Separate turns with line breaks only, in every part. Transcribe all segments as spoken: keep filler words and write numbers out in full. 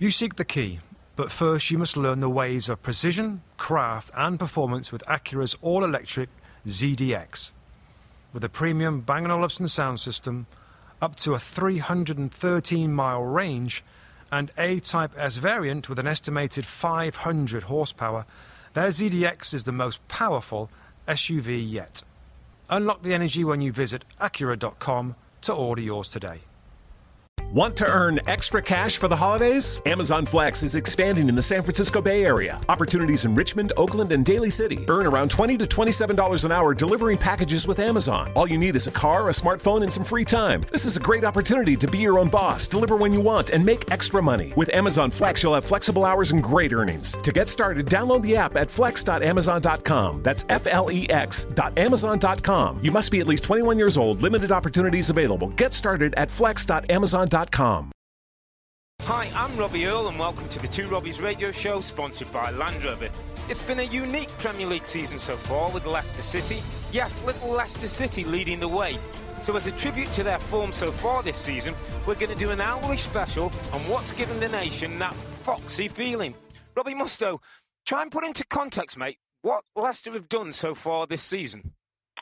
You seek the key, but first you must learn the ways of precision, craft and performance with Acura's all-electric Z D X. With a premium Bang and Olufsen sound system, up to a three hundred thirteen mile range, and A-Type S variant with an estimated five hundred horsepower, their Z D X is the most powerful S U V yet. Unlock the energy when you visit Acura dot com to order yours today.
Want to earn extra cash for the holidays? Amazon Flex is expanding in the San Francisco Bay Area. Opportunities in Richmond, Oakland, and Daly City. Earn around twenty to twenty-seven dollars an hour delivering packages with Amazon. All you need is a car, a smartphone, and some free time. This is a great opportunity to be your own boss, deliver when you want, and make extra money. With Amazon Flex, you'll have flexible hours and great earnings. To get started, download the app at flex dot amazon dot com. That's F L E X dot amazon dot com. You must be at least twenty-one years old. Limited opportunities available. Get started at flex dot amazon dot com.
Hi, I'm Robbie Earle and welcome to the Two Robbies radio show sponsored by Land Rover. It's been a unique Premier League season so far with Leicester City. Yes, little Leicester City leading the way. So as a tribute to their form so far this season, we're going to do an hourly special on what's given the nation that foxy feeling. Robbie Mustoe, try and put into context, mate, what Leicester have done so far this season.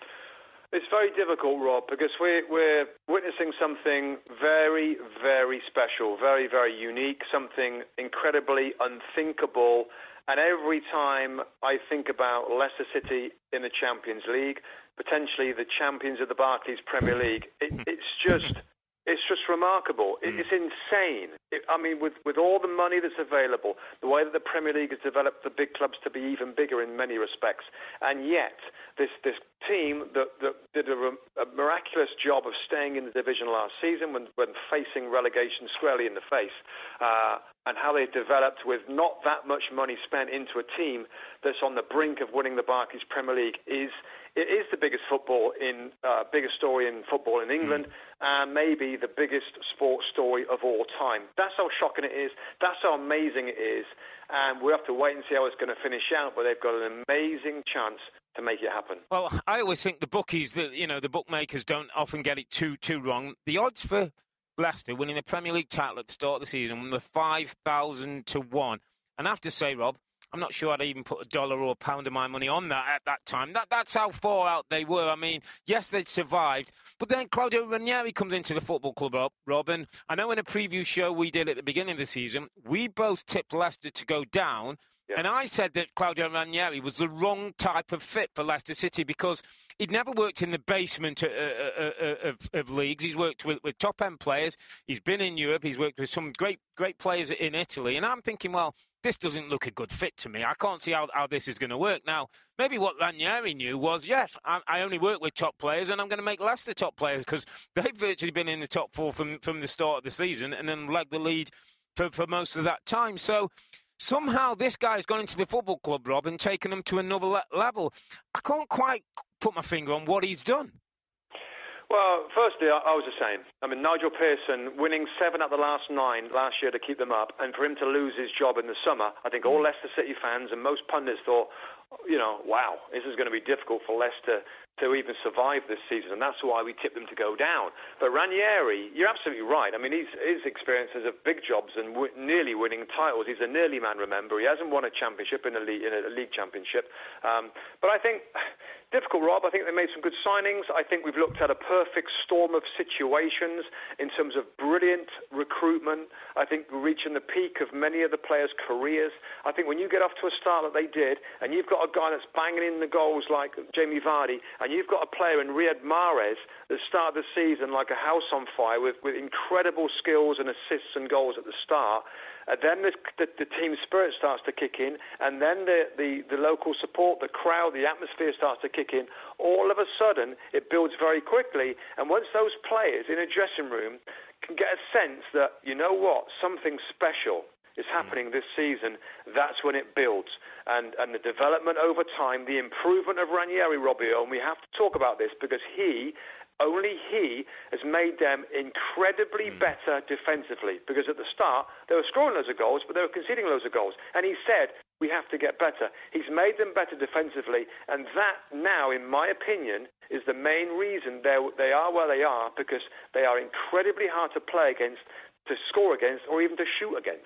It's very difficult, Rob, because we're, we're witnessing something very, very special, very, very unique, something incredibly unthinkable. And every time I think about Leicester City in the Champions League, potentially the champions of the Barclays Premier League, it, it's just... It's just remarkable. It's insane. It, I mean, with, with all the money that's available, the way that the Premier League has developed the big clubs to be even bigger in many respects, and yet this this team that, that did a, a miraculous job of staying in the division last season when, when facing relegation squarely in the face, uh, and how they developed with not that much money spent into a team that's on the brink of winning the Barclays Premier League is... It is the biggest football in uh, biggest story in football in England, and maybe the biggest sports story of all time. That's how shocking it is. That's how amazing it is, and we have to wait and see how it's going to finish out. But they've got an amazing chance to make it happen.
Well, I always think the bookies, you know, the bookmakers don't often get it too too wrong. The odds for Leicester winning the Premier League title at the start of the season were five thousand to one, and I have to say, Rob, I'm not sure I'd even put a dollar or a pound of my money on that at that time. That, that's how far out they were. I mean, yes, they'd survived. But then Claudio Ranieri comes into the football club, Rob, Rob. And I know in a preview show we did at the beginning of the season, we both tipped Leicester to go down. Yeah. And I said that Claudio Ranieri was the wrong type of fit for Leicester City because he'd never worked in the basement uh, uh, uh, of, of leagues. He's worked with, with top-end players. He's been in Europe. He's worked with some great great players in Italy. And I'm thinking, well, this doesn't look a good fit to me. I can't see how, how this is going to work. Now, maybe what Ranieri knew was, yes, I, I only work with top players and I'm going to make Leicester top players because they've virtually been in the top four from, from the start of the season and then led the lead for, for most of that time. So somehow this guy's gone into the football club, Rob, and taken them to another le- level. I can't quite put my finger on what he's done.
Well, firstly, I, I was the same. I mean, Nigel Pearson winning seven out of the last nine last year to keep them up, and for him to lose his job in the summer, I think all Leicester City fans and most pundits thought, you know, wow, this is going to be difficult for Leicester to even survive this season, and that's why we tipped them to go down. But Ranieri, you're absolutely right. I mean, he's, his experiences of big jobs and w- nearly winning titles. He's a nearly man, remember. He hasn't won a championship in a league, in a league championship. Um, but I think, difficult, Rob. I think they made some good signings. I think we've looked at a perfect storm of situations in terms of brilliant recruitment. I think we're reaching the peak of many of the players' careers. I think when you get off to a start that they did, and you've got a guy that's banging in the goals like Jamie Vardy, and you've got a player in Riyad Mahrez that started the season like a house on fire with, with incredible skills and assists and goals at the start, and then the, the, the team spirit starts to kick in, and then the, the, the local support, the crowd, the atmosphere starts to kick in. All of a sudden, it builds very quickly, and once those players in a dressing room can get a sense that, you know what, something special is happening this season, that's when it builds. And and the development over time, the improvement of Ranieri, Robbie, and we have to talk about this because he, only he, has made them incredibly better defensively. Because at the start, they were scoring loads of goals, but they were conceding loads of goals. And he said, we have to get better. He's made them better defensively, and that now, in my opinion, is the main reason they are where they are, because they are incredibly hard to play against, to score against, or even to shoot against.
But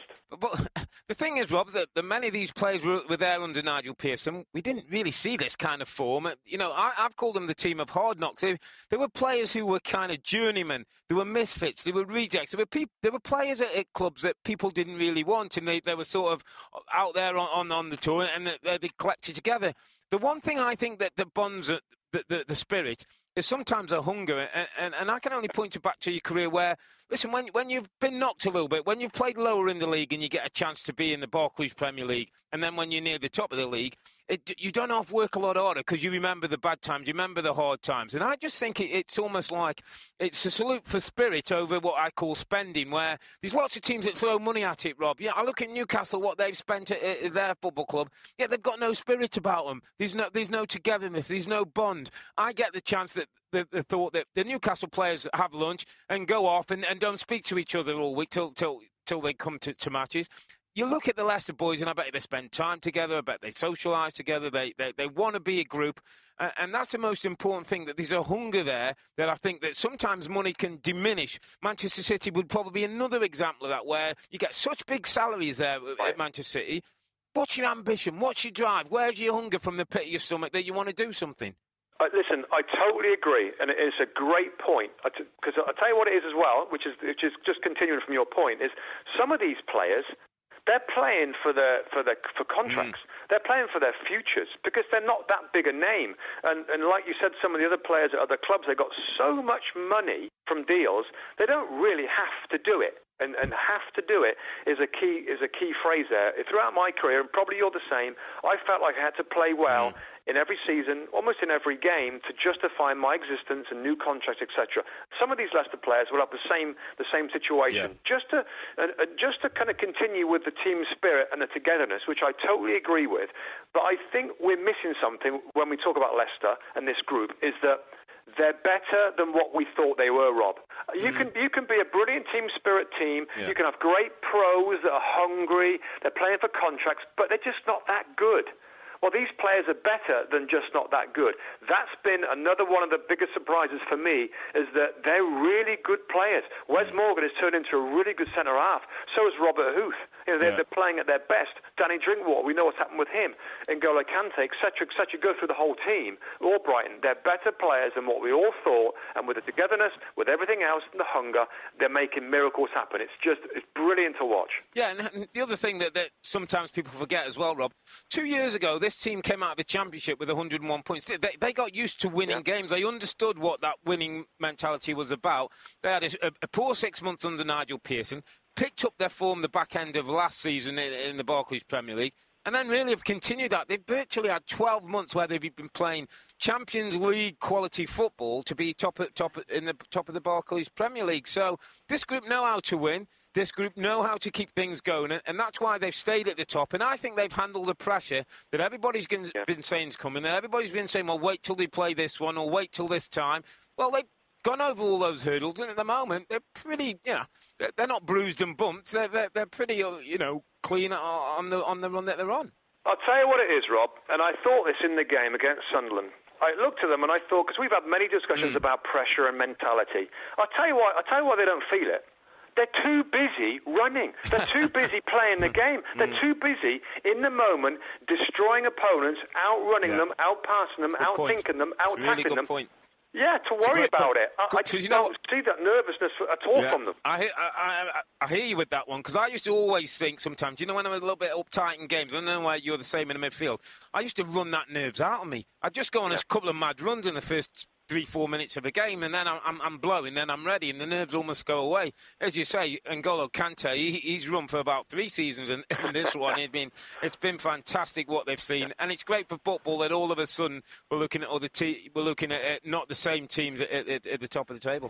but the thing is, Rob, that, that many of these players were, were there under Nigel Pearson. We didn't really see this kind of form. You know, I, I've called them the team of hard knocks. They, they were players who were kind of journeymen. They were misfits. They were rejects. They were, peop, they were players at, at clubs that people didn't really want, and they, they were sort of out there on, on, on the tour, and they, they collected together. The one thing I think that, that bonds the, the, the spirit is sometimes a hunger, and, and, and I can only point you back to your career where, listen, when when you've been knocked a little bit, when you've played lower in the league and you get a chance to be in the Barclays Premier League, and then when you're near the top of the league, it, you don't have to work a lot harder because you remember the bad times, you remember the hard times. And I just think it, it's almost like it's a salute for spirit over what I call spending, where there's lots of teams that throw money at it, Rob. Yeah, I look at Newcastle, what they've spent at, at their football club. Yeah, they've got no spirit about them. There's no, there's no togetherness. There's no bond. I get the chance that the, the thought that the Newcastle players have lunch and go off and, and don't speak to each other all week till till till they come to, to matches. You look at the Leicester boys, and I bet they spend time together. I bet they socialise together. They they, they want to be a group, uh, and that's the most important thing. That there's a hunger there that I think that sometimes money can diminish. Manchester City would probably be another example of that, where you get such big salaries there at Manchester City. What's your ambition? What's your drive? Where's your hunger from the pit of your stomach that you want to do something?
Uh, listen, I totally agree, and it's a great point. Because I'll tell you what it is as well, which is, which is just continuing from your point, is some of these players, they're playing for the for the for contracts. Mm. They're playing for their futures because they're not that big a name. And and like you said, some of the other players at other clubs, they got so much money from deals, they don't really have to do it. And, and have to do it is a key is a key phrase there. Throughout my career, and probably you're the same, I felt like I had to play well mm. in every season, almost in every game, to justify my existence and new contracts, et cetera. Some of these Leicester players will have the same the same situation, yeah. just to uh, just to kind of continue with the team spirit and the togetherness, which I totally agree with. But I think we're missing something when we talk about Leicester and this group, is that they're better than what we thought they were, Rob. You mm. can you can be a brilliant team spirit team. Yeah. You can have great pros that are hungry. They're playing for contracts, but they're just not that good. Well, these players are better than just not that good. That's been another one of the biggest surprises for me, is that they're really good players. Wes Morgan has turned into a really good centre-half. So has Robert Huth. You know, they're, yeah. they're playing at their best. Danny Drinkwater, we know what's happened with him. N'Golo Kante, et cetera, et cetera. Go through the whole team. All Brighton. They're better players than what we all thought. And with the togetherness, with everything else, and the hunger, they're making miracles happen. It's just it's brilliant to watch.
Yeah, and the other thing that, that sometimes people forget as well, Rob, two years ago, this team came out of the Championship with one hundred and one points. They, they got used to winning yeah. games. They understood what that winning mentality was about. They had a, a poor six months under Nigel Pearson, picked up their form the back end of last season in, in the Barclays Premier League, and then really have continued that. They've virtually had twelve months where they've been playing Champions League quality football to be top at, top in the top of the Barclays Premier League. So this group know how to win. This group know how to keep things going, and that's why they've stayed at the top. And I think they've handled the pressure that everybody's been, yeah. been saying is coming. That everybody's been saying, well, wait till they play this one or wait till this time. Well, they've gone over all those hurdles, and at the moment, they're pretty, you know, they're, they're not bruised and bumped. They're, they're, they're pretty, you know, clean on the, on the run that they're on.
I'll tell you what it is, Rob, and I thought this in the game against Sunderland. I looked at them and I thought, because we've had many discussions mm. about pressure and mentality. I'll tell you why, I'll tell you why they don't feel it. They're too busy running. They're too busy playing the game. They're too busy in the moment destroying opponents, outrunning yeah. them, outpassing them, outthinking them, outtacking
really good
them.
Point.
Yeah, to worry about
point.
it. I, I just you know, don't see that nervousness at all
yeah.
from them.
I, I, I, I hear you with that one, because I used to always think sometimes, you know, when I'm a little bit uptight in games, I don't know why you're the same in the midfield, I used to run that nerves out of me. I'd just go on yeah. a couple of mad runs in the first three, four minutes of the game, and then I'm, I'm, I'm blowing, then I'm ready, and the nerves almost go away. As you say, N'Golo Kante, he, he's run for about three seasons, and in this one, it's been, it's been fantastic what they've seen, and it's great for football that all of a sudden we're looking at other te- we're looking at uh, not the same teams at, at, at the top of the table.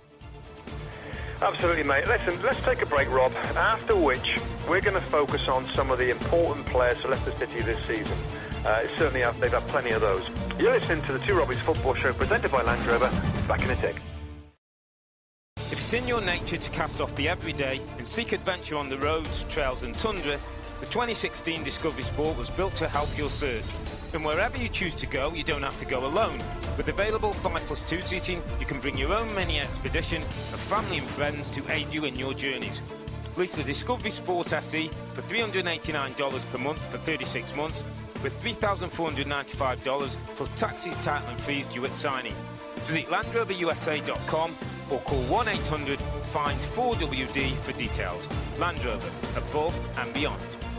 Absolutely, mate. Listen, let's take a break, Rob, after which we're going to focus on some of the important players for Leicester City this season. Uh, certainly, have, they've had plenty of those. You're listening to the Two Robbies Football Show, presented by Land Rover. Back in a tick.
If it's in your nature to cast off the everyday and seek adventure on the roads, trails and tundra, the twenty sixteen Discovery Sport was built to help your search. And wherever you choose to go, you don't have to go alone. With available five plus two seating, you can bring your own mini expedition of family and friends to aid you in your journeys. Lease the Discovery Sport S E for three hundred eighty-nine dollars per month for thirty-six months, with three thousand four hundred ninety-five dollars plus taxes, title and fees due at signing. Visit land rover u s a dot com or call one eight hundred find four W D for details. Land Rover, above and beyond.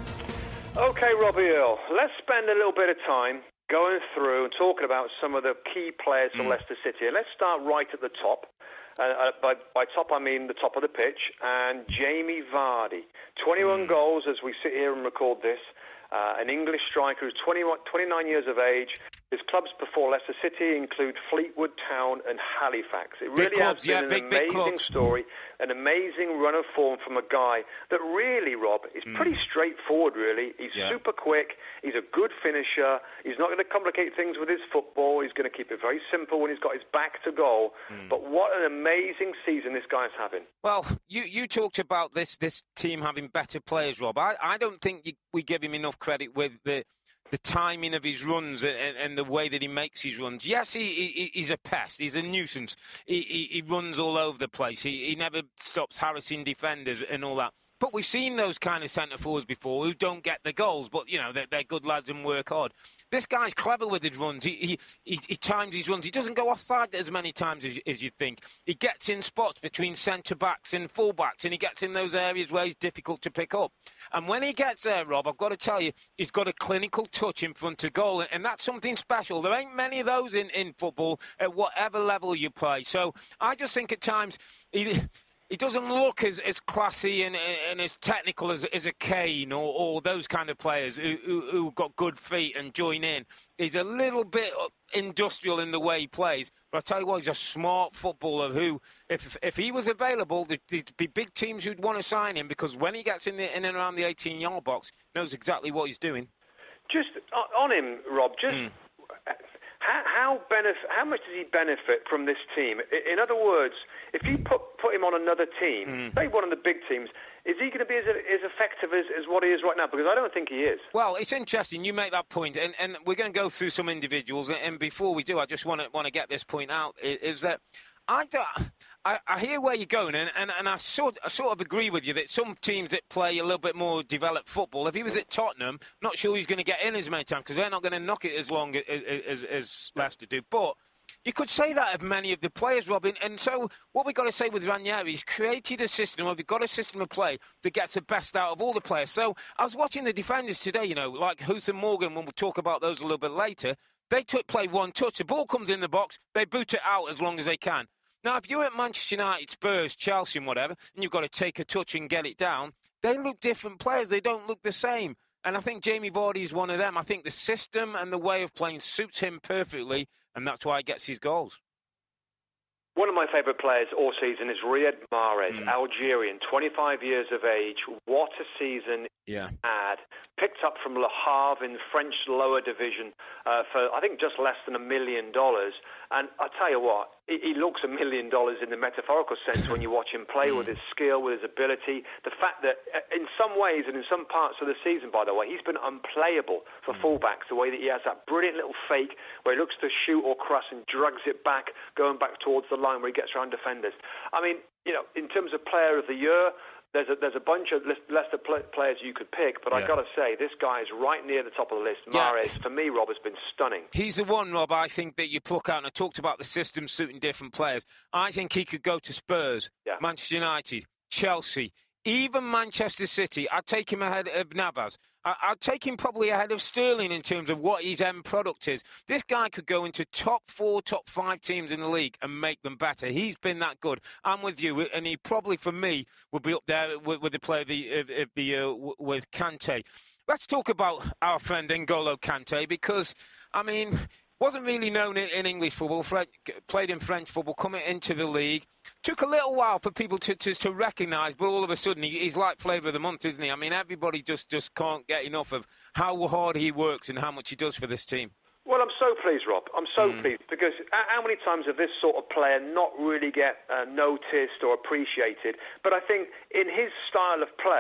OK, Robbie Earle, let's spend a little bit of time going through and talking about some of the key players for mm. Leicester City. And let's start right at the top. Uh, uh, by, by top, I mean the top of the pitch. And Jamie Vardy, twenty-one mm. goals as we sit here and record this. Uh, an English striker who's twenty-one, twenty-nine years of age. His clubs before Leicester City include Fleetwood Town and Halifax. It really
clubs,
has been
yeah,
an
big,
amazing
big
story, an amazing run of form from a guy that really, Rob, is mm. pretty straightforward, really. He's yeah. super quick. He's a good finisher. He's not going to complicate things with his football. He's going to keep it very simple when he's got his back to goal. Mm. But what an amazing season this guy's having.
Well, you, you talked about this this team having better players, Rob. I, I don't think you, we give him enough credit with the... the timing of his runs and, and the way that he makes his runs. Yes, he, he, he's a pest. He's a nuisance. He, he, he runs all over the place. He, he never stops harassing defenders and all that. But we've seen those kind of centre-forwards before who don't get the goals, but, you know, they're, they're good lads and work hard. This guy's clever with his runs. He, he, he, he times his runs. He doesn't go offside as many times as, as you think. He gets in spots between centre-backs and full-backs, and he gets in those areas where he's difficult to pick up. And when he gets there, Rob, I've got to tell you, he's got a clinical touch in front of goal, and that's something special. There ain't many of those in, in football at whatever level you play. So I just think at times... he. He doesn't look as, as classy and, and as technical as, as a Kane or, or those kind of players who, who, who got good feet and join in. He's a little bit industrial in the way he plays. But I tell you what, he's a smart footballer who, if if he was available, there'd, there'd be big teams who'd want to sign him because when he gets in, the, in and around the eighteen-yard box, he knows exactly what he's doing. Just
on him, Rob, just... Mm. How how, benef- how much does he benefit from this team? In other words, if you put put him on another team, mm. say one of the big teams, is he going to be as, as effective as, as what he is right now? Because I don't think he is.
Well, it's interesting. You make that point, and, and we're going to go through some individuals. And before we do, I just want to want to get this point out: is that I, I, I hear where you're going, and, and, and I, sort, I sort of agree with you that some teams that play a little bit more developed football, if he was at Tottenham, not sure he's going to get in as many times because they're not going to knock it as long as, as, as Leicester do. But you could say that of many of the players, Robin. And so what we've got to say with Ranieri, he's created a system, or they've got a system of play that gets the best out of all the players. So I was watching the defenders today, you know, like Huth and Morgan, when we'll talk about those a little bit later. They took play one touch. The ball comes in the box. They boot it out as long as they can. Now, if you're at Manchester United, Spurs, Chelsea and whatever, and you've got to take a touch and get it down, they look different players. They don't look the same. And I think Jamie Vardy is one of them. I think the system and the way of playing suits him perfectly, and that's why he gets his goals.
One of my favourite players all season is Riyad Mahrez, mm. Algerian, twenty-five years of age. What a season
yeah.
he had. Picked up from Le Havre in French lower division uh, for, I think, just less than a million dollars. And I tell you what, he, he looks a million dollars in the metaphorical sense when you watch him play mm. with his skill, with his ability. The fact that in some ways and in some parts of the season, by the way, he's been unplayable for mm. fullbacks, the way that he has that brilliant little fake where he looks to shoot or cross and drags it back, going back towards the line where he gets around defenders. I mean, you know, in terms of player of the year, there's a, there's a bunch of Leicester players you could pick, but yeah. I've got to say, this guy is right near the top of the list. Yeah. Mahrez, for me, Rob, has been stunning.
He's the one, Rob, I think, that you pluck out, and I talked about the system suiting different players. I think he could go to Spurs, yeah. Manchester United, Chelsea, even Manchester City. I'd take him ahead of Navas. I'd take him probably ahead of Sterling in terms of what his end product is. This guy could go into top four, top five teams in the league and make them better. He's been that good. I'm with you, and he probably, for me, would be up there with, with the player of the, of, of the uh, with Kante. Let's talk about our friend N'Golo Kante because, I mean, wasn't really known in, in English football, Fred, played in French football, coming into the league. Took a little while for people to, to, to recognise, but all of a sudden he, he's like flavour of the month, isn't he? I mean, everybody just, just can't get enough of how hard he works and how much he does for this team.
Well, I'm so pleased, Rob. I'm so mm. pleased because how many times have this sort of player not really get uh, noticed or appreciated? But I think in his style of play,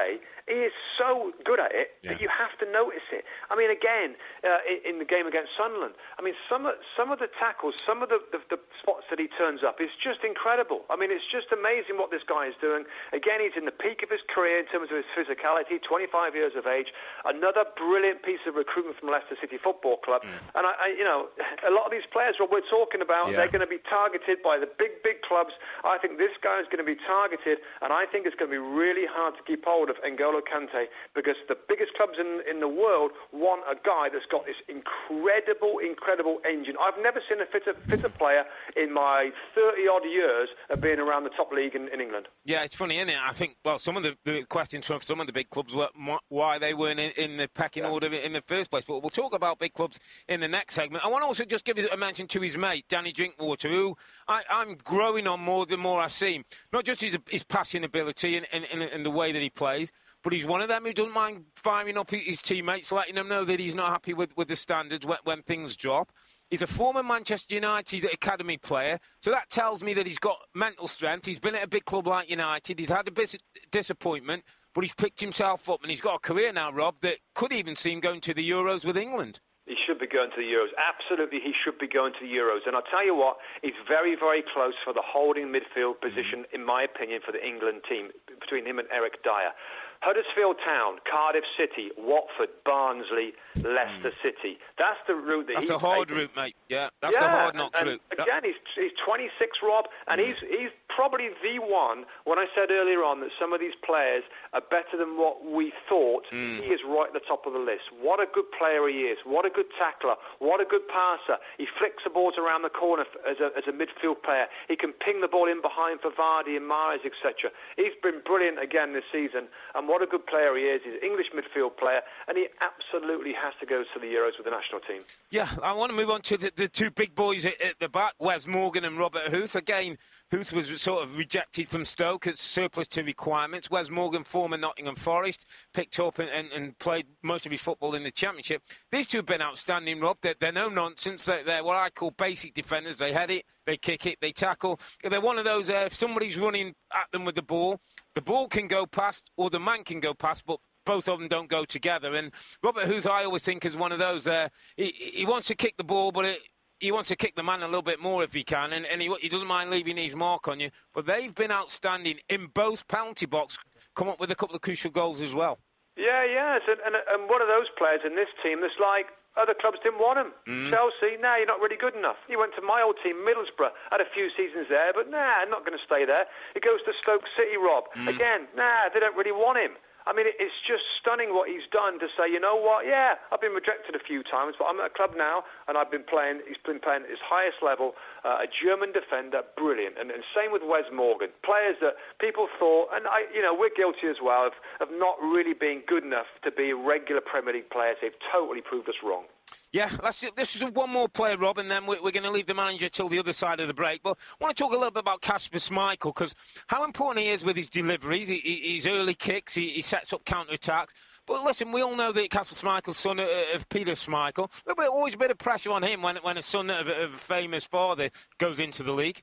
he is so good at it yeah. that you have to notice it. I mean, again, uh, in, in the game against Sunderland, I mean, some of, some of the tackles, some of the, the, the spots that he turns up is just incredible. I mean, it's just amazing what this guy is doing. Again, he's in the peak of his career in terms of his physicality, twenty-five years of age. Another brilliant piece of recruitment from Leicester City Football Club. Mm. And, I, I, you know, a lot of these players, what we're talking about, yeah. they're going to be targeted by the big, big clubs. I think this guy is going to be targeted, and I think it's going to be really hard to keep hold of N'Golo Kante, because the biggest clubs in, in the world want a guy that's got this incredible, incredible engine. I've never seen a fitter, fitter player in my thirty-odd years of being around the top league in, in England.
Yeah, it's funny, isn't it? I think, well, some of the, the questions from some of the big clubs were why they weren't in, in the pecking yeah. order in the first place. But we'll talk about big clubs in the next segment. I want to also just give you a mention to his mate, Danny Drinkwater, who I, I'm growing on more the more I see him. Not just his, his passing ability and, and, and, and the way that he plays, but he's one of them who doesn't mind firing up his teammates, letting them know that he's not happy with, with the standards when, when things drop. He's a former Manchester United academy player, so that tells me that he's got mental strength. He's been at a big club like United. He's had a bit of disappointment, but he's picked himself up, and he's got a career now, Rob, that could even see him going to the Euros with England.
He should be going to the Euros. Absolutely, he should be going to the Euros. And I'll tell you what, he's very, very close for the holding midfield position, in my opinion, for the England team, between him and Eric Dyer. Huddersfield Town, Cardiff City, Watford, Barnsley, Leicester mm. City. That's the route that
that's
he's
That's a hard
taken.
route, mate. Yeah, that's
yeah,
a hard knocks
and,
route.
And again, he's, he's twenty-six, Rob, and mm. he's he's probably the one, when I said earlier on that some of these players are better than what we thought, mm. he is right at the top of the list. What a good player he is. What a good tackler. What a good passer. He flicks the balls around the corner as a, as a midfield player. He can ping the ball in behind for Vardy and Mahrez, et cetera. He's been brilliant again this season, and what a good player he is. He's an English midfield player, and he absolutely has to go to the Euros with the national team.
Yeah, I want to move on to the, the two big boys at, at the back, Wes Morgan and Robert Huth. Again, Huth was sort of rejected from Stoke as surplus to requirements. Wes Morgan, former Nottingham Forest, picked up and, and, and played most of his football in the Championship. These two have been outstanding, Rob. They're, they're no nonsense. They're, they're what I call basic defenders. They head it, they kick it, they tackle. They're one of those, uh, if somebody's running at them with the ball, the ball can go past or the man can go past, but both of them don't go together. And Robert Huth, I always think, is one of those, uh, he, he wants to kick the ball, but it, he wants to kick the man a little bit more if he can, and, and he, he doesn't mind leaving his mark on you. But they've been outstanding in both penalty box, come up with a couple of crucial goals as well.
Yeah, yeah, and, and, and one of those players in this team that's like, other clubs didn't want him. Mm. Chelsea, nah, you're not really good enough. He went to my old team, Middlesbrough, had a few seasons there, but nah, I'm not going to stay there. He goes to Stoke City, Rob. Mm. Again, nah, they don't really want him. I mean, it's just stunning what he's done to say, you know what, yeah, I've been rejected a few times, but I'm at a club now, and I've been playing, he's been playing at his highest level, uh, a German defender, brilliant. And, and same with Wes Morgan, players that people thought, and I, you know, we're guilty as well, of, of not really being good enough to be regular Premier League players. They've totally proved us wrong.
Yeah, let's, this is one more player, Rob, and then we're, we're going to leave the manager till the other side of the break. But I want to talk a little bit about Kasper Schmeichel, because how important he is with his deliveries, he, he, his early kicks, he, he sets up counter-attacks. But listen, we all know that Kasper Schmeichel's son of, of Peter Schmeichel. There'll be always a bit of pressure on him when, when a son of, of a famous father goes into the league.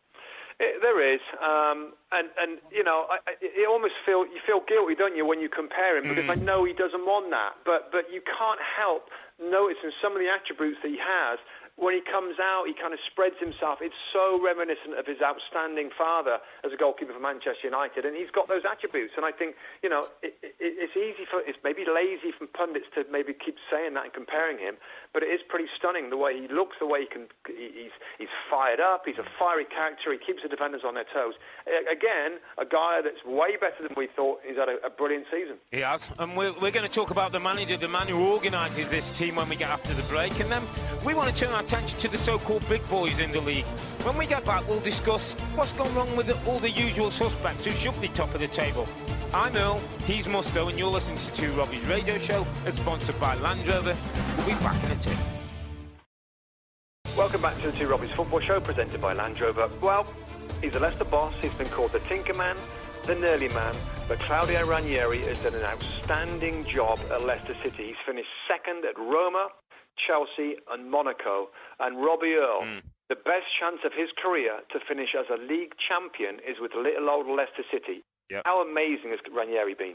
It, there is, um, and and you know, I, I, you almost feel you feel guilty, don't you, when you compare him, because mm. I know he doesn't want that, but but you can't help noticing some of the attributes that he has. When he comes out, he kind of spreads himself. It's so reminiscent of his outstanding father as a goalkeeper for Manchester United, and he's got those attributes. And I think, you know, it, it, it's easy for, it's maybe lazy from pundits to maybe keep saying that and comparing him, but it is pretty stunning the way he looks, the way he can. He's he's fired up. He's a fiery character. He keeps the defenders on their toes. Again, a guy that's way better than we thought. He's had a, a brilliant season.
He has, and we're we're going to talk about the manager, the man who organises this team when we get after the break, and then we want to turn our attention to the so-called big boys in the league. When we get back, we'll discuss what's gone wrong with the, all the usual suspects who should be top of the table. I'm Earl, he's Musto, and you're listening to Two Robbie's radio show, as sponsored by Land Rover. We'll be back in a tick.
Welcome back to the Two Robbie's football show, presented by Land Rover. Well, he's a Leicester boss. He's been called the Tinker Man, the Nearly Man, but Claudio Ranieri has done an outstanding job at Leicester City. He's finished second at Roma, Chelsea and Monaco, and Robbie Earl, mm. the best chance of his career to finish as a league champion is with little old Leicester City. Yep. How amazing has Ranieri been?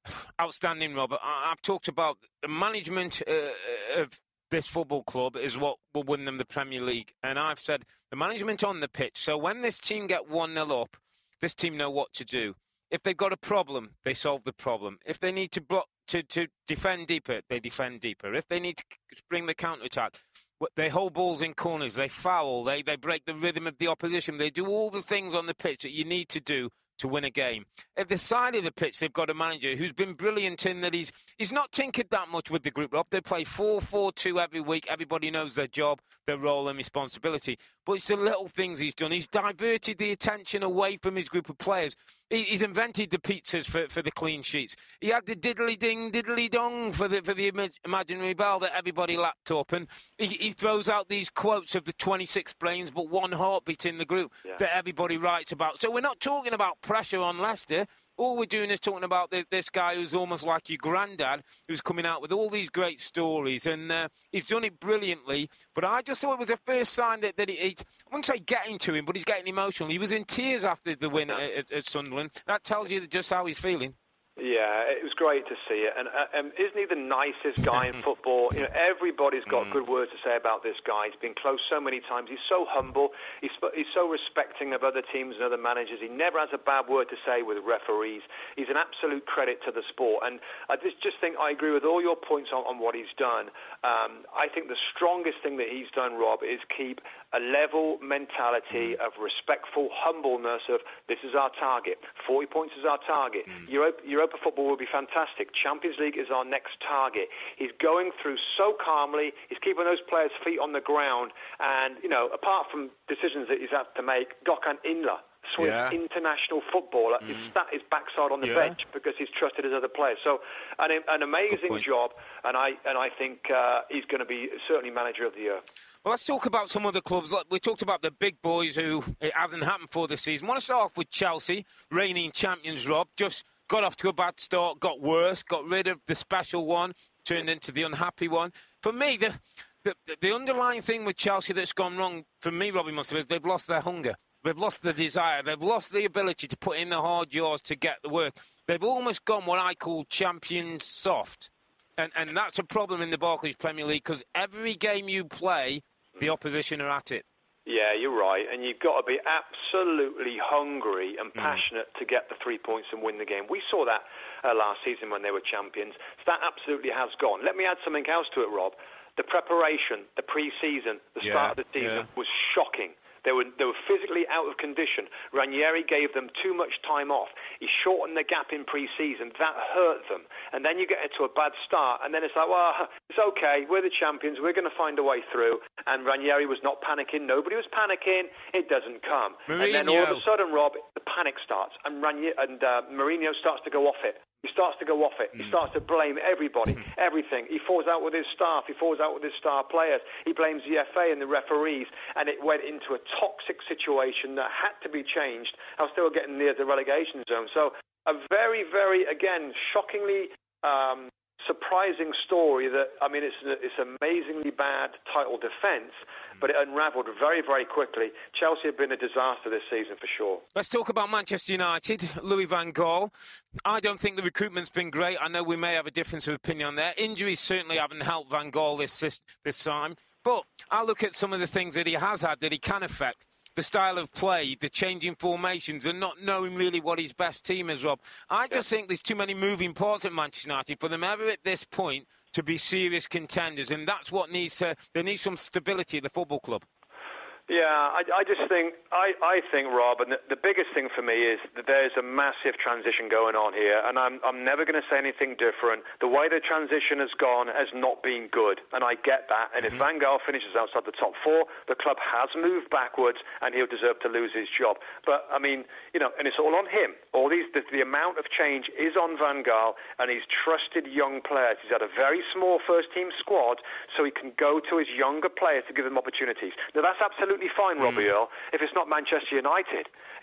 Outstanding, Robert. I've talked about the management uh, of this football club is what will win them the Premier League. And I've said the management on the pitch. So when this team get one nil up, this team know what to do. If they've got a problem, they solve the problem. If they need to block, to, to defend deeper, they defend deeper. If they need to bring the counter-attack, they hold balls in corners, they foul, they, they break the rhythm of the opposition. They do all the things on the pitch that you need to do to win a game. At the side of the pitch, they've got a manager who's been brilliant in that he's he's not tinkered that much with the group, Rob. They play four four two every week. Everybody knows their job, their role and responsibility. But it's the little things he's done. He's diverted the attention away from his group of players. He, he's invented the pizzas for, for the clean sheets. He had the diddly-ding, diddly-dong for the for the imaginary bell that everybody lapped up. And he, he throws out these quotes of the twenty-six brains but one heartbeat in the group yeah. that everybody writes about. So we're not talking about pressure on Leicester. All we're doing is talking about this, this guy who's almost like your granddad, who's coming out with all these great stories, and uh, he's done it brilliantly. But I just thought it was the first sign that, that he, he, I wouldn't say getting to him, but he's getting emotional. He was in tears after the win at, at, at Sunderland. That tells you just how he's feeling.
Yeah, it was great to see it. And uh, um, isn't he the nicest guy in football? You know, everybody's got good words to say about this guy. He's been close so many times. He's so humble. He's, he's so respecting of other teams and other managers. He never has a bad word to say with referees. He's an absolute credit to the sport. And I just, just think I agree with all your points on, on what he's done. Um, I think the strongest thing that he's done, Rob, is keep a level mentality of respectful humbleness of this is our target. forty points is our target. Mm. Europa, Europa football will be fantastic. Champions League is our next target. He's going through so calmly. He's keeping those players' feet on the ground. And, you know, apart from decisions that he's had to make, Gökhan Inler, Swiss yeah. international footballer, mm. is sat his backside on the yeah. bench because he's trusted his other players. So an, an amazing job, and I and I think uh, he's going to be certainly manager of the year.
Well, let's talk about some other clubs. We talked about the big boys who it hasn't happened for this season. I want to start off with Chelsea, reigning champions, Rob. Just got off to a bad start, got worse, got rid of the special one, turned into the unhappy one. For me, the the, the underlying thing with Chelsea that's gone wrong, for me, Robbie Mustoe, is they've lost their hunger. They've lost the desire. They've lost the ability to put in the hard yards to get the work. They've almost gone what I call champion soft. And, and that's a problem in the Barclays Premier League because every game you play, the opposition are at it.
Yeah, you're right. And you've got to be absolutely hungry and passionate mm. to get the three points and win the game. We saw that uh, last season when they were champions. So that absolutely has gone. Let me add something else to it, Rob. The preparation, the pre-season, the yeah, start of the season yeah. was shocking. They were, they were physically out of condition. Ranieri gave them too much time off. He shortened the gap in pre-season. That hurt them. And then you get into a bad start, and then it's like, well, it's okay. We're the champions. We're going to find a way through. And Ranieri was not panicking. Nobody was panicking. It doesn't come.
Mourinho.
And then all of a sudden, Rob, the panic starts, and, Ranieri, and uh, Mourinho starts to go off it. He starts to go off it. He starts to blame everybody, everything. He falls out with his staff. He falls out with his star players. He blames the F A and the referees, and it went into a toxic situation that had to be changed. I was still getting near the relegation zone. So a very, very, again, shockingly um, surprising story that, I mean, it's, it's amazingly bad title defence, but it unravelled very, very quickly. Chelsea have been a disaster this season for sure.
Let's talk about Manchester United. Louis van Gaal. I don't think the recruitment's been great. I know we may have a difference of opinion on there. Injuries certainly haven't helped Van Gaal this, this time. But I look at some of the things that he has had that he can affect. The style of play, the changing formations, and not knowing really what his best team is, Rob. I just yeah. think there's too many moving parts at Manchester United for them ever at this point to be serious contenders, and that's what needs to. There needs some stability at the football club.
Yeah, I, I just think, I, I think, Rob, and the, the biggest thing for me is that there's a massive transition going on here, and I'm, I'm never going to say anything different. The way the transition has gone has not been good, and I get that. And mm-hmm. if Van Gaal finishes outside the top four, the club has moved backwards, and he'll deserve to lose his job. But, I mean, you know, and it's all on him. All these, the, the amount of change is on Van Gaal, and he's trusted young players. He's had a very small first-team squad, so he can go to his younger players to give them opportunities. Now, that's absolutely fine, Robbie mm. Earl, if it's not Manchester United.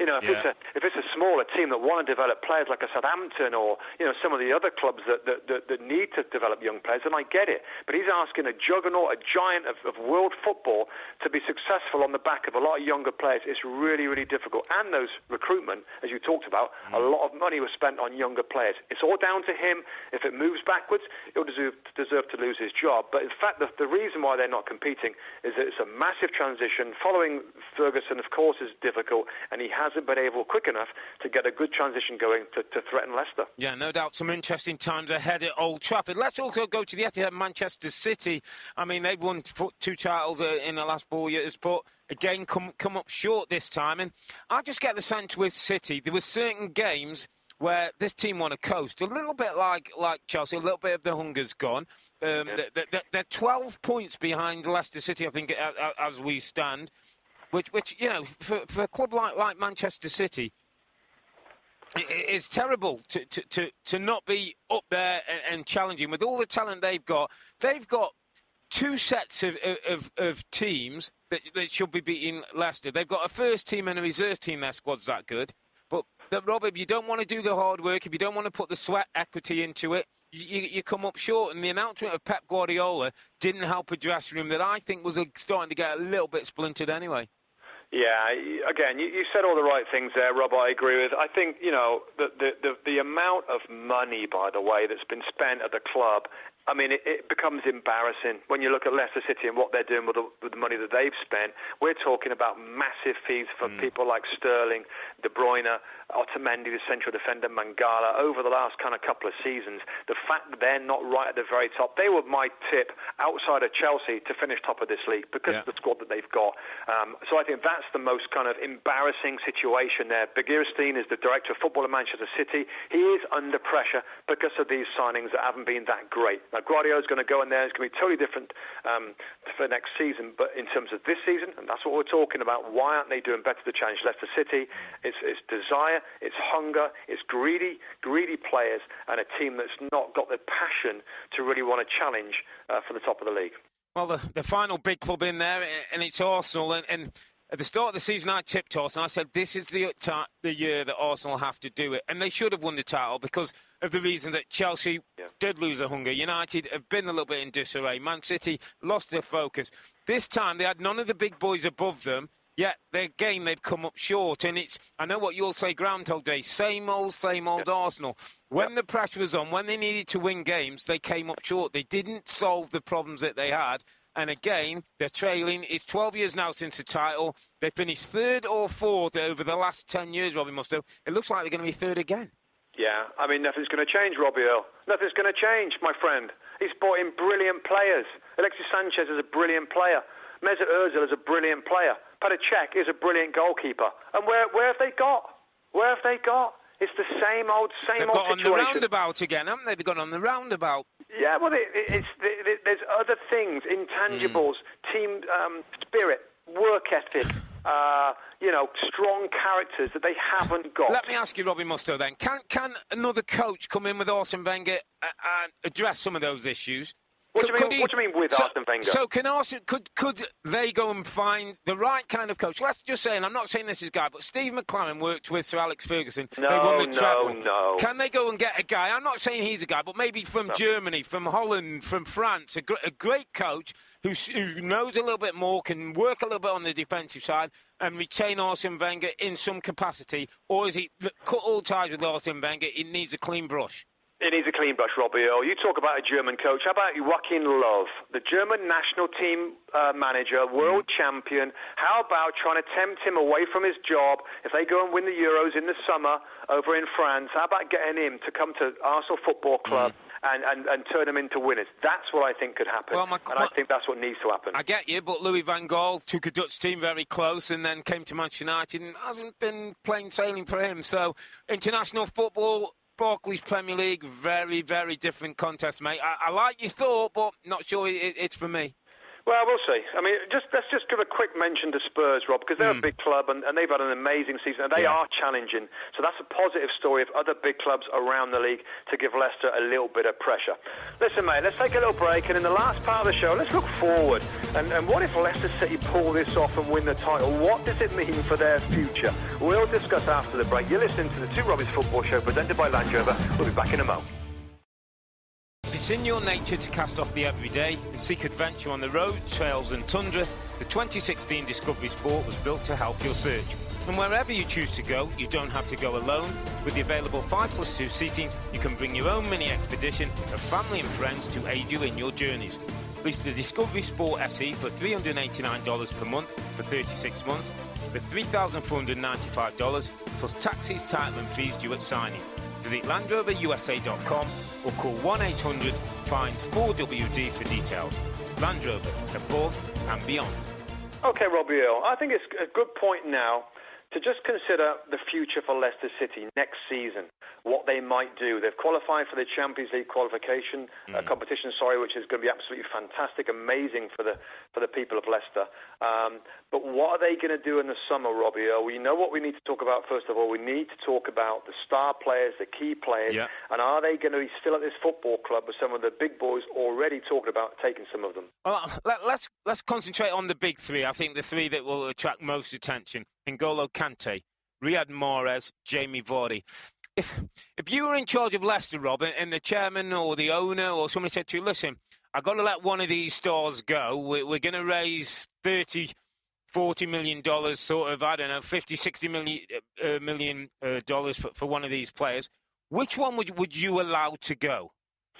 You know, if
Yeah.
it's a if it's a smaller team that want to develop players like a Southampton or you know some of the other clubs that that, that, that need to develop young players, then I get it. But he's asking a juggernaut, a giant of, of world football, to be successful on the back of a lot of younger players. It's really, really difficult. And those recruitment, as you talked about, mm. a lot of money was spent on younger players. It's all down to him. If it moves backwards, he'll deserve, deserve to lose his job. But in fact, the, the reason why they're not competing is that it's a massive transition. Following Ferguson, of course, is difficult, and he hasn't been able quick enough to get a good transition going to, to threaten Leicester.
Yeah, no doubt some interesting times ahead at Old Trafford. Let's also go to the Etihad, Manchester City. I mean, they've won two titles in the last four years, but again, come come up short this time. And I just get the sense with City, there were certain games where this team won a coast, a little bit like like Chelsea, a little bit of the hunger's gone. Um,
yeah.
they're, they're, they're twelve points behind Leicester City, I think, as we stand, which, which you know, for, for a club like, like Manchester City, it's terrible to, to, to, to not be up there and, and challenging. With all the talent they've got, they've got two sets of, of, of teams that, that should be beating Leicester. They've got a first team and a reserve team. Their squad's that good. But, Rob, if you don't want to do the hard work, if you don't want to put the sweat equity into it, you, you come up short. And the announcement of Pep Guardiola didn't help a dressing room that I think was starting to get a little bit splintered anyway.
Yeah, again, you, you said all the right things there, Rob, I agree with. I think, you know, the, the, the, the amount of money, by the way, that's been spent at the club, I mean, it, it becomes embarrassing when you look at Leicester City and what they're doing with the, with the money that they've spent. We're talking about massive fees for mm. people like Sterling, De Bruyne, Otamendi, the central defender, Mangala, over the last kind of couple of seasons. The fact that they're not right at the very top, they were my tip outside of Chelsea to finish top of this league because yeah. of the squad that they've got. Um, so I think that's the most kind of embarrassing situation there. Begiristain is the director of football at Manchester City. He is under pressure because of these signings that haven't been that great. Now, Guardiola's going to go in there. It's going to be totally different um, for next season. But in terms of this season, and that's what we're talking about, why aren't they doing better to challenge Leicester City? It's, it's desire, it's hunger, it's greedy, greedy players, and a team that's not got the passion to really want to challenge uh, for the top of the league.
Well, the, the final big club in there, and it's Arsenal. And, and at the start of the season, I tipped Arsenal. I said, this is the, the year that Arsenal have to do it. And they should have won the title because of the reason that Chelsea yeah. did lose their hunger. United have been a little bit in disarray. Man City lost their focus. This time, they had none of the big boys above them, yet their game, they've come up short. And it's, I know what you'll say, Groundhog Day, same old, same old yeah. Arsenal. When yeah. the pressure was on, when they needed to win games, they came up short. They didn't solve the problems that they had. And again, they're trailing. It's twelve years now since the title. They finished third or fourth over the last ten years, Robbie Mustoe. It looks like they're going to be third again.
Yeah, I mean, nothing's going to change, Robbie Earl. Nothing's going to change, my friend. He's brought in brilliant players. Alexis Sanchez is a brilliant player. Mesut Ozil is a brilliant player. Petr Cech is a brilliant goalkeeper. And where where have they got? Where have they got? It's the same old, same
They've
old
got
situation.
on the roundabout again, haven't they? They've got on the roundabout.
Yeah, well, it, it's, it, there's other things, intangibles, mm. team um, spirit, work ethic, uh, you know, strong characters that they haven't got.
Let me ask you, Robbie Mustoe, then. Can, can another coach come in with Arsene Wenger and address some of those issues?
What
could,
do you mean?
He,
what do you mean with
so,
Arsene Wenger?
So can Arsene, could could they go and find the right kind of coach? Let's just say, and I'm not saying this is a guy, but Steve McClaren worked with Sir Alex Ferguson.
No,
they won the
no,
treble.
no.
Can they go and get a guy? I'm not saying he's a guy, but maybe from no. Germany, from Holland, from France, a, gr- a great coach who, who knows a little bit more, can work a little bit on the defensive side, and retain Arsene Wenger in some capacity, or is he cut all ties with Arsene Wenger? He needs a clean brush.
It needs a clean brush, Robbie Earl. You talk about a German coach. How about Joachim Löw, the German national team uh, manager, world mm. champion? How about trying to tempt him away from his job if they go and win the Euros in the summer over in France? How about getting him to come to Arsenal Football Club mm. and, and, and turn them into winners? That's what I think could happen, well, my, and my, I think that's what needs to happen.
I get you, but Louis van Gaal took a Dutch team very close and then came to Manchester United and hasn't been plain sailing for him. So international football, Barclays Premier League, very, very different contest, mate. I, I like your thought, but not sure it, it's for me.
Well, we'll see. I mean, just let's just give a quick mention to Spurs, Rob, because they're mm. a big club and, and they've had an amazing season, and they yeah. are challenging. So that's a positive story of other big clubs around the league to give Leicester a little bit of pressure. Listen, mate, let's take a little break, and in the last part of the show, let's look forward. And, and what if Leicester City pull this off and win the title? What does it mean for their future? We'll discuss after the break. You're listening to the Two Robbies Football Show, presented by Land Rover. We'll be back in a moment.
If it's in your nature to cast off the everyday and seek adventure on the road, trails and tundra, the twenty sixteen Discovery Sport was built to help your search. And wherever you choose to go, you don't have to go alone. With the available five plus two seating, you can bring your own mini expedition of family and friends to aid you in your journeys. Lease the Discovery Sport S E for three hundred eighty-nine dollars per month for thirty-six months, for three thousand four hundred ninety-five dollars, plus taxes, title and fees due at signing. Visit land rover u s a dot com or call one eight hundred find four W D for details. Land Rover, above and beyond.
OK, Robbie Earle, I think it's a good point now to just consider the future for Leicester City next season, what they might do. They've qualified for the Champions League qualification mm. uh, competition, sorry, which is going to be absolutely fantastic, amazing for the for the people of Leicester. Um, but what are they going to do in the summer, Robbie Earle? We know what we need to talk about, first of all. We need to talk about the star players, the key players, yeah. and are they going to be still at this football club with some of the big boys already talking about taking some of them?
Well, let, let's, let's concentrate on the big three. I think the three that will attract most attention. N'Golo Kante, Riyad Mahrez, Jamie Vardy. If if you were in charge of Leicester, Rob, and the chairman or the owner or somebody said to you, listen, I've got to let one of these stars go. We're, we're going to raise thirty, forty million dollars, sort of, I don't know, fifty, sixty million, uh, million uh, dollars for, for one of these players. Which one would, would you allow to go?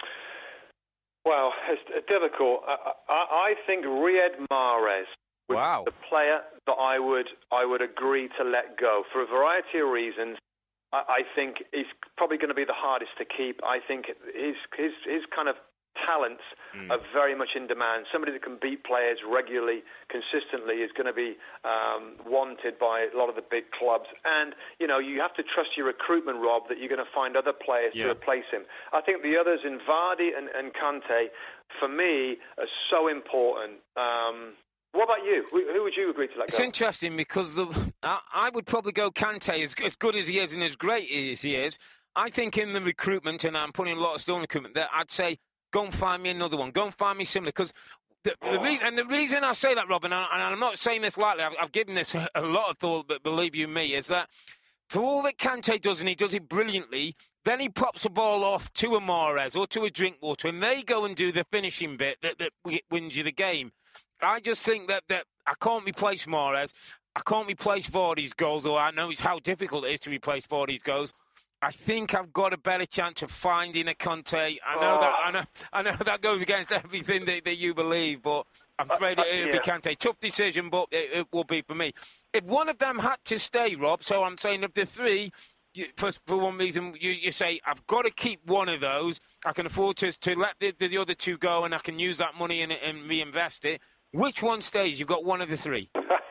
Well, it's difficult. I, I, I think Riyad Mahrez was
wow.
the player that I would I would agree to let go for a variety of reasons. I, I think he's probably going to be the hardest to keep. I think his his his kind of talents mm. are very much in demand. Somebody that can beat players regularly, consistently, is going to be um, wanted by a lot of the big clubs. And, you know, you have to trust your recruitment, Rob, that you're going to find other players yeah. to replace him. I think the others in Vardy and, and Kante, for me, are so important. Um, what about you? Who, who would you agree to let
it's
go?
It's interesting because the, I, I would probably go Kante, as, as good as he is and as great as he is. I think in the recruitment, and I'm putting a lot of stone recruitment there, I'd say, go and find me another one. Go and find me similar. Because the, the re- and the reason I say that, Robin, and, I, and I'm not saying this lightly, I've, I've given this a, a lot of thought, but believe you me, is that for all that Kante does, and he does it brilliantly, then he pops the ball off to a Mahrez or to a Drinkwater, and they go and do the finishing bit that, that wins you the game. I just think that, that I can't replace Mahrez. I can't replace Vardy's goals, or I know it's how difficult it is to replace Vardy's goals. I think I've got a better chance of finding a Kante. I know oh. that I know I know that goes against everything that, that you believe, but I'm afraid uh, uh, it'll yeah. be Kante. Tough decision, but it, it will be for me. If one of them had to stay, Rob, so I'm saying of the three, you, for, for one reason, you, you say, I've got to keep one of those. I can afford to, to let the, the other two go, and I can use that money and, and reinvest it. Which one stays? You've got one of the three.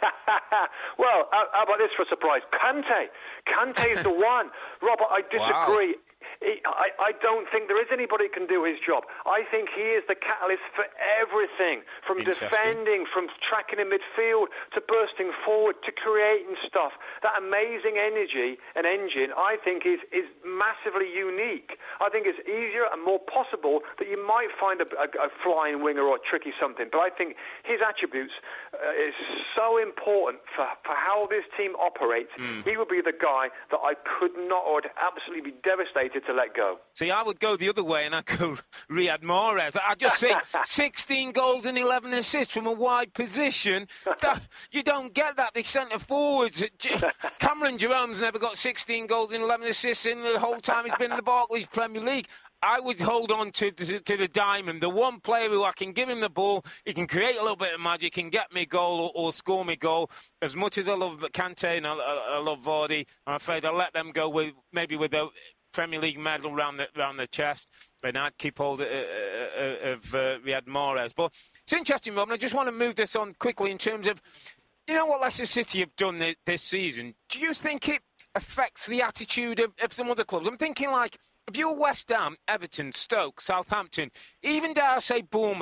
Well, how, how about this for a surprise? Kante. Kante is the one. Robert, I disagree. Wow. He, I, I don't think there is anybody who can do his job. I think he is the catalyst for everything, from defending, from tracking in midfield, to bursting forward, to creating stuff. That amazing energy and engine, I think, is, is massively unique. I think it's easier and more possible that you might find a, a, a flying winger or tricky something. But I think his attributes uh, is so important for, for how this team operates. Mm. He would be the guy that I could not, or would absolutely be devastated to let go.
See, I would go the other way and I'd go Riyad Mahrez. I just think sixteen goals and eleven assists from a wide position. That, you don't get that. The centre forwards. Cameron Jerome's never got sixteen goals and eleven assists in the whole time he's been in the Barclays Premier League. I would hold on to, to, to the diamond, the one player who I can give him the ball, he can create a little bit of magic, can get me a goal or, or score me a goal. As much as I love Kante and I, I, I love Vardy, I'm afraid I'll let them go with maybe with a Premier League medal round the, round the chest, and I'd keep hold of, uh, of uh, Riyad Mahrez. But it's interesting, Rob, and I just want to move this on quickly in terms of, you know what Leicester City have done this, this season? Do you think it affects the attitude of, of some other clubs? I'm thinking like, if you're West Ham, Everton, Stoke, Southampton, even dare I say Bournemouth,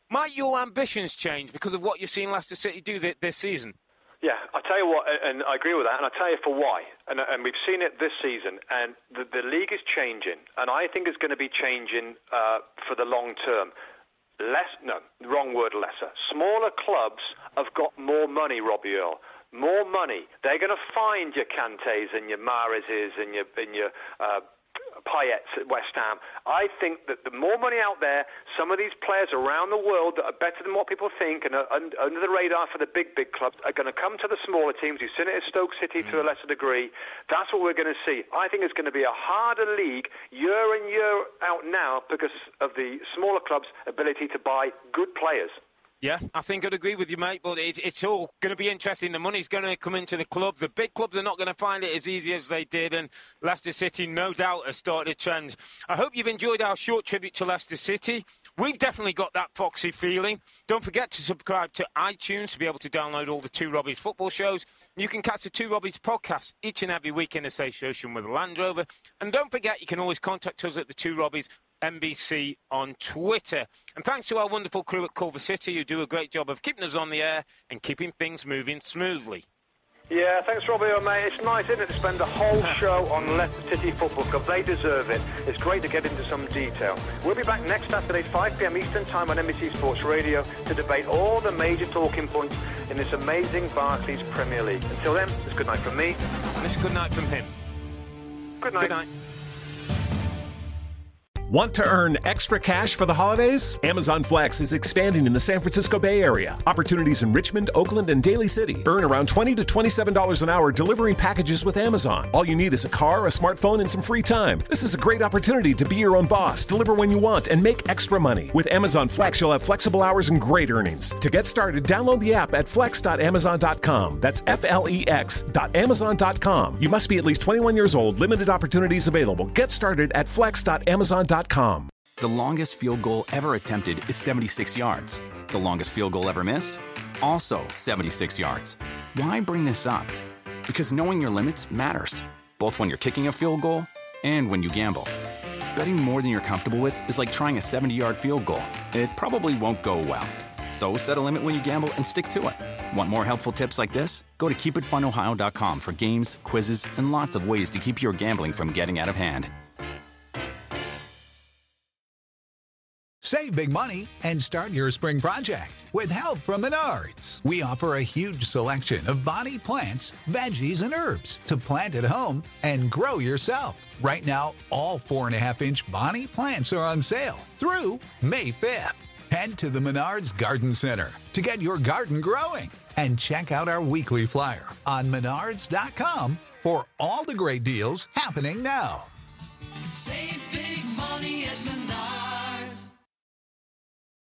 Might your ambitions change because of what you're seeing Leicester City do th- this season?
Yeah, I'll tell you what, and I agree with that, and I'll tell you for why. And, and we've seen it this season, and the, the league is changing, and I think it's going to be changing uh, for the long term. Less, no, wrong word, lesser. Smaller clubs have got more money, Robbie Earle. More money. They're going to find your Kantés and your Mahrezes and your, and your uh, Payets at West Ham. I think that the more money out there, some of these players around the world that are better than what people think and are un- under the radar for the big, big clubs are going to come to the smaller teams. You've seen it at Stoke City mm. to a lesser degree. That's what we're going to see. I think it's going to be a harder league year in, year out now because of the smaller clubs' ability to buy good players.
Yeah, I think I'd agree with you, mate, but it's, it's all going to be interesting. The money's going to come into the clubs. The big clubs are not going to find it as easy as they did, and Leicester City, no doubt, has started a trend. I hope you've enjoyed our short tribute to Leicester City. We've definitely got that foxy feeling. Don't forget to subscribe to iTunes to be able to download all the Two Robbies football shows. You can catch the Two Robbies podcast each and every week in association with Land Rover. And don't forget, you can always contact us at the Two Robbies N B C on Twitter. And thanks to our wonderful crew at Culver City who do a great job of keeping us on the air and keeping things moving smoothly.
Yeah, thanks, Robbie, mate. It's nice, isn't it, to spend a whole show on Leicester City Football Club. They deserve it. It's great to get into some detail. We'll be back next Saturday, five p.m. Eastern Time on N B C Sports Radio to debate all the major talking points in this amazing Barclays Premier League. Until then, it's good night from me.
And it's good night from him.
Good night.
Good night.
Want to earn extra cash for the holidays? Amazon Flex is expanding in the San Francisco Bay Area. Opportunities in Richmond, Oakland, and Daly City. Earn around twenty to twenty-seven dollars an hour delivering packages with Amazon. All you need is a car, a smartphone, and some free time. This is a great opportunity to be your own boss, deliver when you want, and make extra money. With Amazon Flex, you'll have flexible hours and great earnings. To get started, download the app at flex dot amazon dot com. That's F L E X dot amazon dot com. You must be at least twenty-one years old. Limited opportunities available. Get started at flex dot amazon dot com.
The longest field goal ever attempted is seventy-six yards. The longest field goal ever missed? Also seventy-six yards. Why bring this up? Because knowing your limits matters, both when you're kicking a field goal and when you gamble. Betting more than you're comfortable with is like trying a seventy-yard field goal. It probably won't go well. So set a limit when you gamble and stick to it. Want more helpful tips like this? Go to keep it fun ohio dot com for games, quizzes, and lots of ways to keep your gambling from getting out of hand.
Save big money and start your spring project with help from Menards. We offer a huge selection of body plants, veggies, and herbs to plant at home and grow yourself. Right now, all four and a half inch Bonnie plants are on sale through May fifth. Head to the Menards Garden Center to get your garden growing and check out our weekly flyer on menards dot com for all the great deals happening now.
Save